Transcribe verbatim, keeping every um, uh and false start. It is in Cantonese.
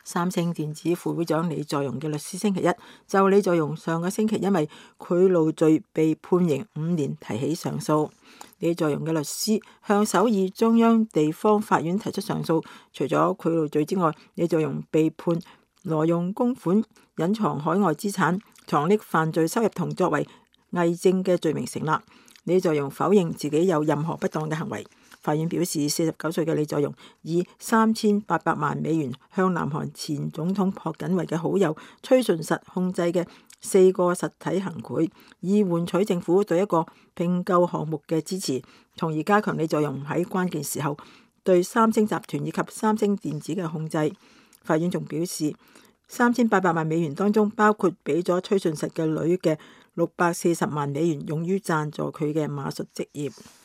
三星電子副會長李在鎔嘅律師星期一就李在鎔上個星期因為賄賂罪被判刑五年提起上訴。李在鎔嘅律師向首爾中央地方法院提出上訴，除咗賄賂罪之外，李在鎔被判挪用公款、隱藏海外資產、藏匿犯罪收入同作為偽證嘅罪名成立。李在鎔否認自己有任何不當嘅行為。法院表示，四十九歲嘅李在鎔以三千八百萬美元向南韓前總統朴槿惠嘅好友崔順實控制嘅四個實體行賄，以換取政府對一個併購項目嘅支持，從而加強李在鎔喺關鍵時候對三星集團以及三星電子嘅控制。法院仲表示，三千八百萬美元當中包括俾咗崔順實嘅女嘅六百四十萬美元，用於贊助佢嘅馬術職業。